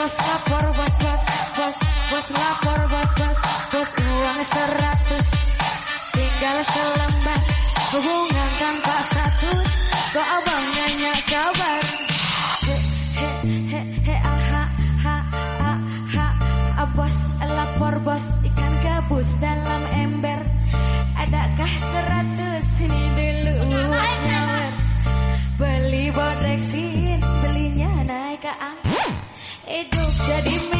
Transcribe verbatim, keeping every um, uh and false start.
bos lapor bos bos bos bos lapor bos bos bos uang seratus tinggal selembar hubungan tanpa status kok abang nanya kabar he he he he aha ha ha ha ha bos lapor bos ikan gabus dalam ember adakah seratus ini dulu nyawer beli bodreksin belinya naik ke angin hidup jadi